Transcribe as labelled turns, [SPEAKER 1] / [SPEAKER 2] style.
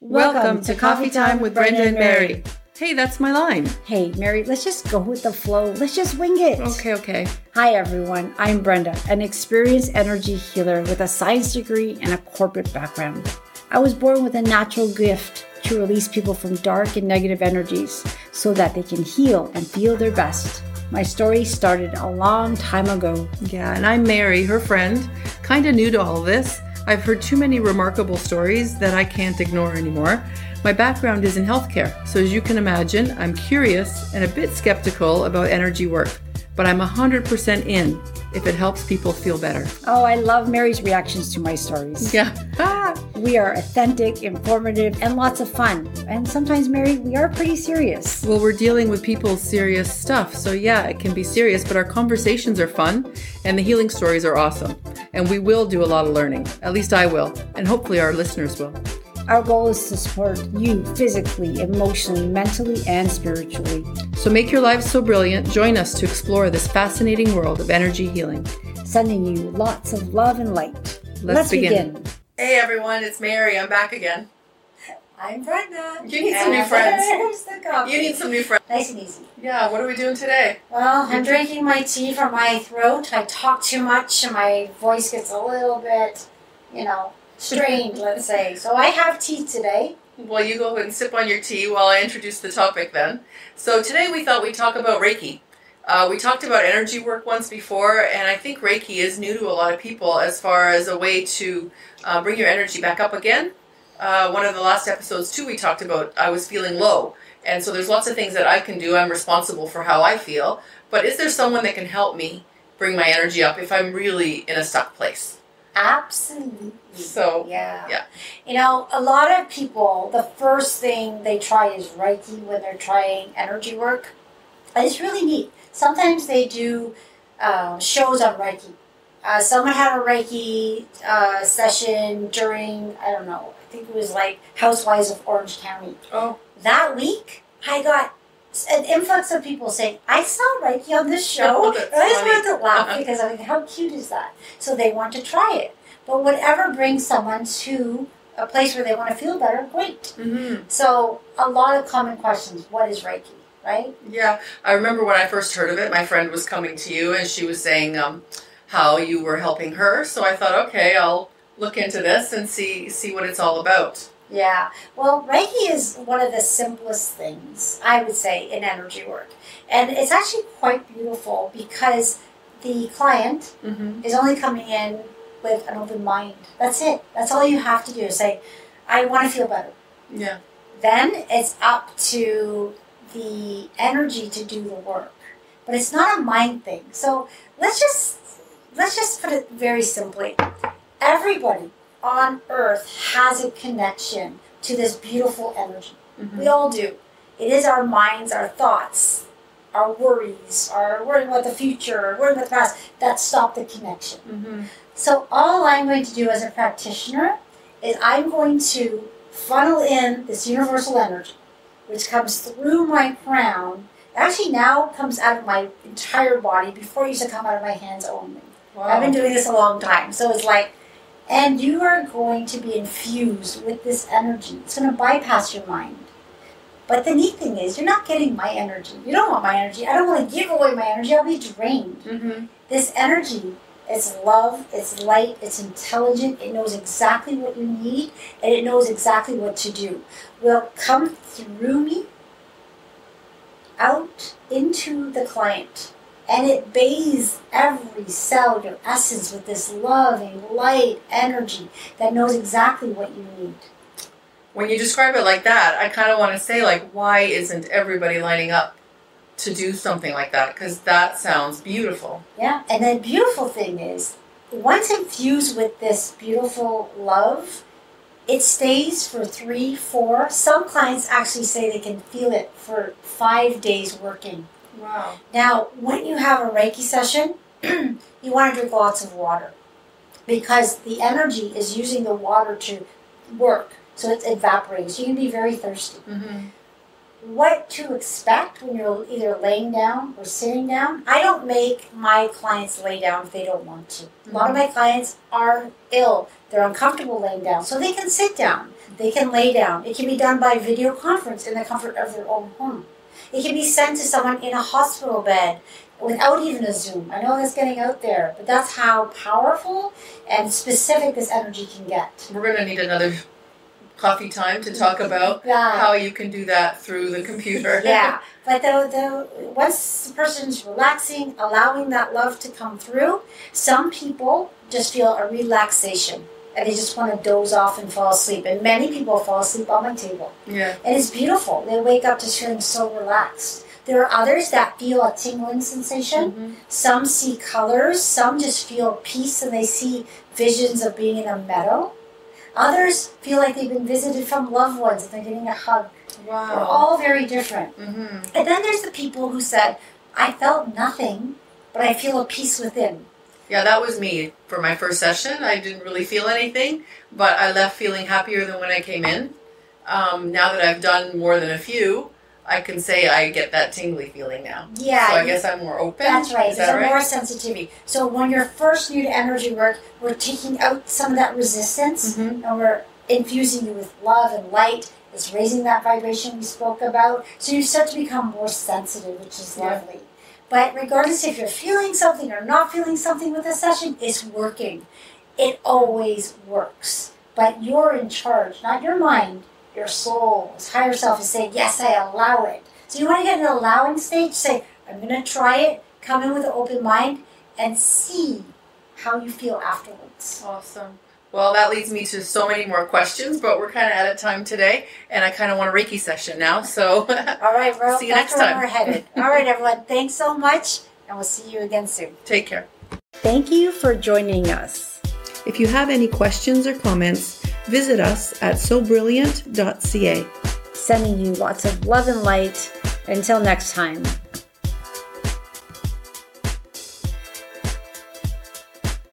[SPEAKER 1] Welcome to Coffee Time with Brenda and Mary. Hey, that's my line.
[SPEAKER 2] Hey, Mary, let's just go with the flow. Let's just wing it.
[SPEAKER 1] Okay.
[SPEAKER 2] Hi, everyone. I'm Brenda, an experienced energy healer with a science degree and a corporate background. I was born with a natural gift to release people from dark and negative energies so that they can heal and feel their best. My story started a long time ago.
[SPEAKER 1] Yeah, and I'm Mary, her friend, kind of new to all of this. I've heard too many remarkable stories that I can't ignore anymore. My background is in healthcare, so as you can imagine, I'm curious and a bit skeptical about energy work, but I'm 100% in if it helps people feel better.
[SPEAKER 2] Oh, I love Mary's reactions to my stories.
[SPEAKER 1] Yeah.
[SPEAKER 2] We are authentic, informative, and lots of fun. And sometimes, Mary, we are pretty serious.
[SPEAKER 1] Well, we're dealing with people's serious stuff, so yeah, it can be serious, but our conversations are fun, and the healing stories are awesome. And we will do a lot of learning. At least I will, and hopefully our listeners will.
[SPEAKER 2] Our goal is to support you physically, emotionally, mentally, and spiritually.
[SPEAKER 1] So make your lives so brilliant. Join us to explore this fascinating world of energy healing.
[SPEAKER 2] Sending you lots of love and light.
[SPEAKER 1] Let's begin.
[SPEAKER 3] Hey everyone, it's Mary. I'm back again.
[SPEAKER 4] I'm Brenda.
[SPEAKER 3] You need some new friends.
[SPEAKER 4] There's the coffee.
[SPEAKER 3] You need some new friends.
[SPEAKER 4] Nice and easy.
[SPEAKER 3] Yeah, what are we doing today?
[SPEAKER 4] Well, I'm drinking my tea from my throat. I talk too much and my voice gets a little bit, strained, let's say. So I have tea today.
[SPEAKER 3] Well, you go ahead and sip on your tea while I introduce the topic then. So today we thought we'd talk about Reiki. We talked about energy work once before, and I think Reiki is new to a lot of people as far as a way to bring your energy back up again. One of the last episodes too, we talked about I was feeling low. And so there's lots of things that I can do. I'm responsible for how I feel. But is there someone that can help me bring my energy up if I'm really in a stuck place?
[SPEAKER 4] Absolutely.
[SPEAKER 3] So,
[SPEAKER 4] yeah. A lot of people, the first thing they try is Reiki when they're trying energy work. And it's really neat. Sometimes they do shows on Reiki. Someone had a Reiki session during, I think it was like Housewives of Orange County.
[SPEAKER 3] Oh.
[SPEAKER 4] That week, I got an influx of people saying, I saw Reiki on this show.
[SPEAKER 3] That's
[SPEAKER 4] I just
[SPEAKER 3] funny.
[SPEAKER 4] wanted to laugh because I'm like, how cute is that? So they want to try it. But whatever brings someone to a place where they want to feel better, great.
[SPEAKER 3] Mm-hmm.
[SPEAKER 4] So a lot of common questions. What is Reiki, right?
[SPEAKER 3] Yeah, I remember when I first heard of it, my friend was coming to you and she was saying how you were helping her. So I thought, okay, I'll look into this and see what it's all about.
[SPEAKER 4] Yeah. Well, Reiki is one of the simplest things, I would say, in energy work. And it's actually quite beautiful because the client is only coming in with an open mind. That's it. That's all you have to do is say, I want to feel better.
[SPEAKER 3] Yeah.
[SPEAKER 4] Then it's up to the energy to do the work. But it's not a mind thing. So let's just put it very simply. Everybody on Earth has a connection to this beautiful energy. Mm-hmm. We all do. It is our minds, our thoughts, our worries, our worrying about the future, worrying about the past, that stop the connection. Mm-hmm. So all I'm going to do as a practitioner is I'm going to funnel in this universal energy, which comes through my crown. Actually now comes out of my entire body. Before it used to come out of my hands only. Wow. I've been doing this a long time. So it's like, and you are going to be infused with this energy. It's going to bypass your mind. But the neat thing is, you're not getting my energy. You don't want my energy. I don't want to give away my energy. I'll be drained. Mm-hmm. This energy, it's love, it's light, it's intelligent. It knows exactly what you need, and it knows exactly what to do. Will come through me, out into the client. And it bathes every cell, your essence, with this loving, light energy that knows exactly what you need.
[SPEAKER 3] When you describe it like that, I kind of want to say, why isn't everybody lining up to do something like that? Because that sounds beautiful.
[SPEAKER 4] Yeah, and the beautiful thing is, once infused with this beautiful love, it stays for 3, 4. Some clients actually say they can feel it for 5 days working.
[SPEAKER 3] Wow.
[SPEAKER 4] Now, when you have a Reiki session, you want to drink lots of water because the energy is using the water to work, so it's evaporating. So you can be very thirsty. Mm-hmm. What to expect when you're either laying down or sitting down? I don't make my clients lay down if they don't want to. Mm-hmm. A lot of my clients are ill. they're uncomfortable laying down. So they can sit down. They can lay down. It can be done by video conference in the comfort of their own home. It can be sent to someone in a hospital bed without even a Zoom. I know that's getting out there, but that's how powerful and specific this energy can get.
[SPEAKER 3] We're going to need another coffee time to talk about how you can do that through the computer.
[SPEAKER 4] Yeah, but once the person's relaxing, allowing that love to come through, some people just feel a relaxation and they just want to doze off and fall asleep. And many people fall asleep on my table.
[SPEAKER 3] Yeah.
[SPEAKER 4] And it's beautiful. They wake up just feeling so relaxed. There are others that feel a tingling sensation. Mm-hmm. Some see colors. Some just feel peace and they see visions of being in a meadow. Others feel like they've been visited from loved ones and they're getting a hug.
[SPEAKER 3] Wow.
[SPEAKER 4] We're all very different.
[SPEAKER 3] Mm-hmm.
[SPEAKER 4] And then there's the people who said, I felt nothing, but I feel a peace within.
[SPEAKER 3] Yeah, that was me for my first session. I didn't really feel anything, but I left feeling happier than when I came in. Now that I've done more than a few, I can say I get that tingly feeling now.
[SPEAKER 4] Yeah.
[SPEAKER 3] So I guess I'm more open.
[SPEAKER 4] That's right.
[SPEAKER 3] There's
[SPEAKER 4] more sensitivity. So when you're first new to energy work, we're taking out some of that resistance and we're infusing you with love and light. It's raising that vibration we spoke about. So you start to become more sensitive, which is lovely. But regardless if you're feeling something or not feeling something with a session, it's working. It always works. But you're in charge, not your mind. Your soul, this higher self is saying, yes, I allow it. So you want to get in an allowing stage, say, I'm going to try it, come in with an open mind, and see how you feel afterwards.
[SPEAKER 3] Awesome. Well, that leads me to so many more questions, but we're kind of out of time today, and I kind of want a Reiki session now, so
[SPEAKER 4] all right, well,
[SPEAKER 3] see you next time.
[SPEAKER 4] That's where we're headed. All right, everyone, thanks so much, and we'll see you again soon.
[SPEAKER 3] Take care.
[SPEAKER 2] Thank you for joining us.
[SPEAKER 1] If you have any questions or comments, visit us at sobrilliant.ca.
[SPEAKER 2] Sending you lots of love and light. Until next time.